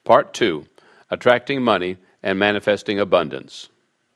Part 2, Attracting Money and Manifesting Abundance.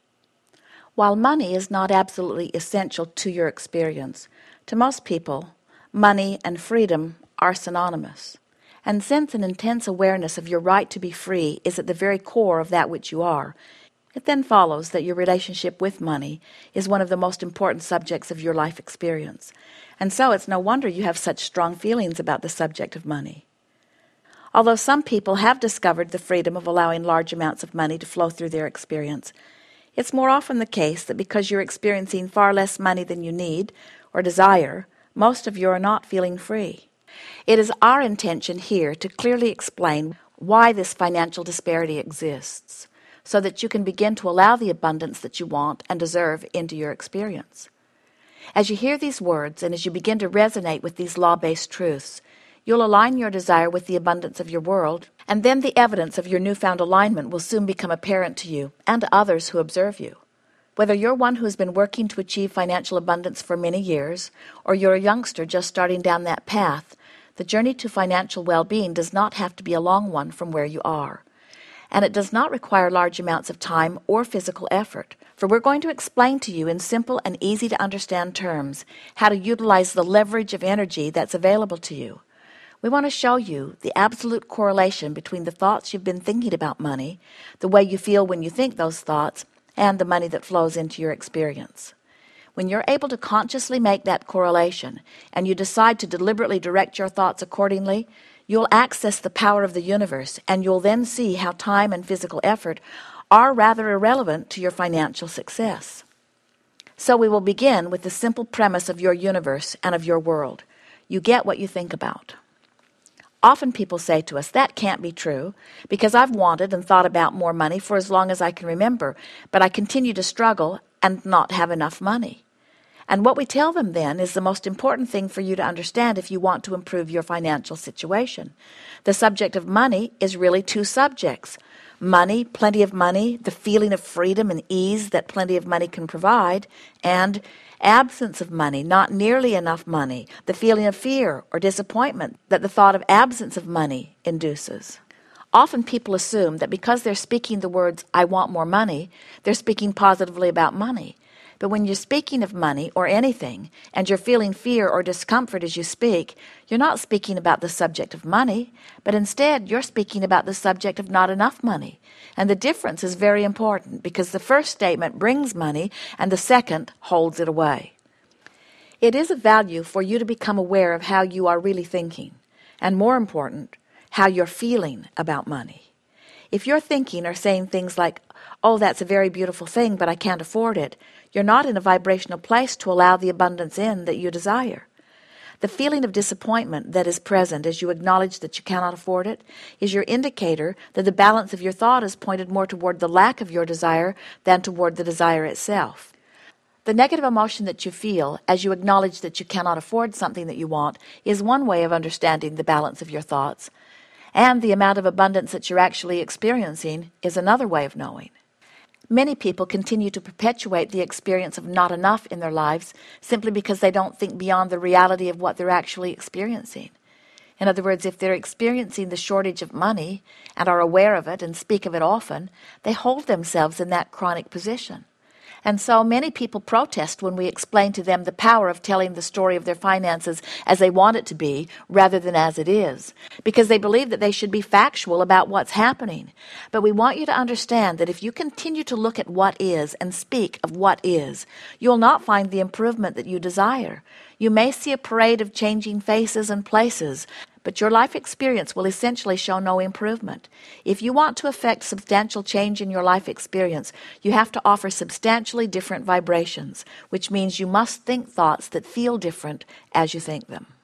While money is not absolutely essential to your experience, to most people, money and freedom are synonymous. And since an intense awareness of your right to be free is at the very core of that which you are, it then follows that your relationship with money is one of the most important subjects of your life experience. And so it's no wonder you have such strong feelings about the subject of money. Although some people have discovered the freedom of allowing large amounts of money to flow through their experience, it's more often the case that because you're experiencing far less money than you need or desire, most of you are not feeling free. It is our intention here to clearly explain why this financial disparity exists, so that you can begin to allow the abundance that you want and deserve into your experience. As you hear these words and as you begin to resonate with these law-based truths, you'll align your desire with the abundance of your world, and then the evidence of your newfound alignment will soon become apparent to you and to others who observe you. Whether you're one who has been working to achieve financial abundance for many years, or you're a youngster just starting down that path, the journey to financial well-being does not have to be a long one from where you are. And it does not require large amounts of time or physical effort, for we're going to explain to you in simple and easy-to-understand terms how to utilize the leverage of energy that's available to you. We want to show you the absolute correlation between the thoughts you've been thinking about money, the way you feel when you think those thoughts, and the money that flows into your experience. When you're able to consciously make that correlation, and you decide to deliberately direct your thoughts accordingly, you'll access the power of the universe, and you'll then see how time and physical effort are rather irrelevant to your financial success. So we will begin with the simple premise of your universe and of your world. You get what you think about. Often people say to us, that can't be true, because I've wanted and thought about more money for as long as I can remember, but I continue to struggle and not have enough money. And what we tell them then is the most important thing for you to understand if you want to improve your financial situation. The subject of money is really two subjects. Money, plenty of money, the feeling of freedom and ease that plenty of money can provide, and absence of money, not nearly enough money, the feeling of fear or disappointment that the thought of absence of money induces. Often people assume that because they're speaking the words, I want more money, they're speaking positively about money. But when you're speaking of money or anything, and you're feeling fear or discomfort as you speak, you're not speaking about the subject of money, but instead you're speaking about the subject of not enough money. And the difference is very important because the first statement brings money and the second holds it away. It is of value for you to become aware of how you are really thinking, and more important, how you're feeling about money. If you're thinking or saying things like, oh, that's a very beautiful thing, but I can't afford it, you're not in a vibrational place to allow the abundance in that you desire. The feeling of disappointment that is present as you acknowledge that you cannot afford it is your indicator that the balance of your thought is pointed more toward the lack of your desire than toward the desire itself. The negative emotion that you feel as you acknowledge that you cannot afford something that you want is one way of understanding the balance of your thoughts, and the amount of abundance that you're actually experiencing is another way of knowing. Many people continue to perpetuate the experience of not enough in their lives simply because they don't think beyond the reality of what they're actually experiencing. In other words, if they're experiencing the shortage of money and are aware of it and speak of it often, they hold themselves in that chronic position. And so many people protest when we explain to them the power of telling the story of their finances as they want it to be rather than as it is, because they believe that they should be factual about what's happening. But we want you to understand that if you continue to look at what is and speak of what is, you'll not find the improvement that you desire. You may see a parade of changing faces and places, but your life experience will essentially show no improvement. If you want to effect substantial change in your life experience, you have to offer substantially different vibrations, which means you must think thoughts that feel different as you think them.